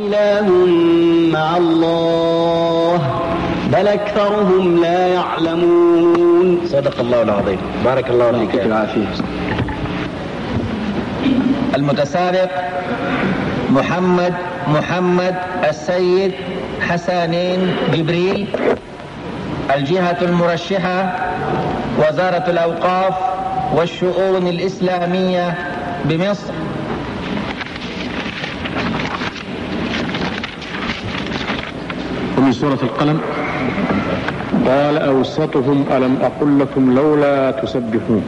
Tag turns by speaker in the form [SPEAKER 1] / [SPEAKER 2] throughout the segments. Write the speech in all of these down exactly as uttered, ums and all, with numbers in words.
[SPEAKER 1] إله مع الله بل أكثرهم لا يعلمون.
[SPEAKER 2] صدق الله العظيم. بارك الله فيك. المتسابق محمد محمد السيد حسانين جبريل. الجهة المرشحة وزارة الأوقاف والشؤون الإسلامية بمصر.
[SPEAKER 3] ومن سورة القلم: قال أوسطهم ألم أقل لكم لولا تسبحون.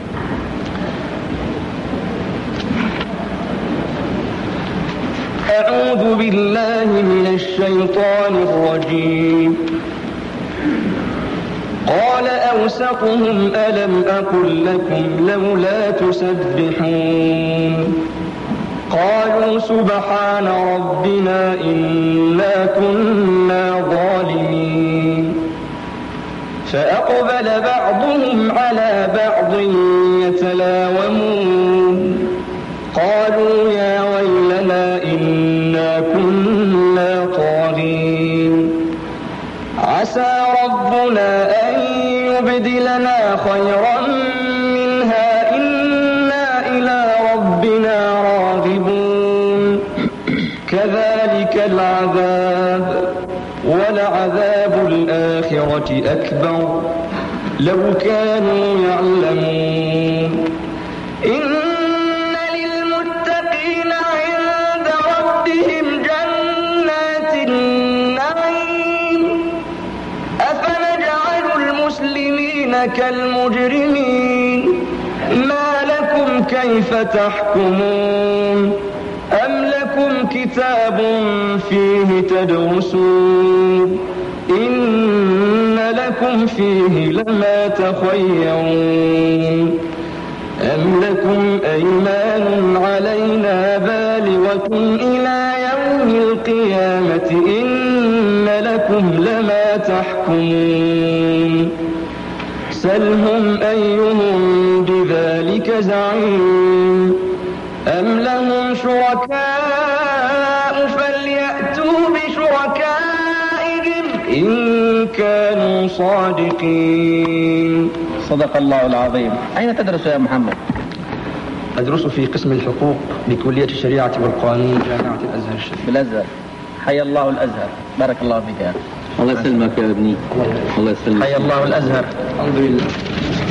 [SPEAKER 1] أعوذ بالله من الشيطان الرجيم. قال أوسطهم ألم أقل لكم لولا تسبحون. قالوا سبحان ربنا إنا كنا ظالمين. فأقبل بعضهم على بعض يتلاومون. قالوا يا ويلنا إنا كنا طاغين. عسى ربنا أن يبدلنا خيرا منها إنا إلى ربنا راغبون. كذلك العذاب ولعذاب الآخرة أكبر لو كانوا يعلمون. إن للمتقين عند ربهم جنات النعيم. أفنجعل المسلمين كالمجرمين ما لكم كيف تحكمون. أم لكم كتاب فيه تدرسون إن لكم فيه لما تخيرون. أم لكم أيمان علينا بالغة إلى يوم القيامة إن لكم لما تحكمون. سلهم أيهم بذلك زعيم. أم لهم شركاء فليأتوا بشركائهم إن كانوا صادقين.
[SPEAKER 2] صدق الله العظيم. أين تدرس يا محمد؟
[SPEAKER 1] أدرس في قسم الحقوق بكلية الشريعة والقانون جامعة الأزهر الشريف.
[SPEAKER 2] بالأزهر. حي الله الأزهر. بارك الله فيك يا أخي.
[SPEAKER 4] الله يسلمك يا ابني. الله يسلمك.
[SPEAKER 2] حي الله الأزهر.
[SPEAKER 1] الحمد لله.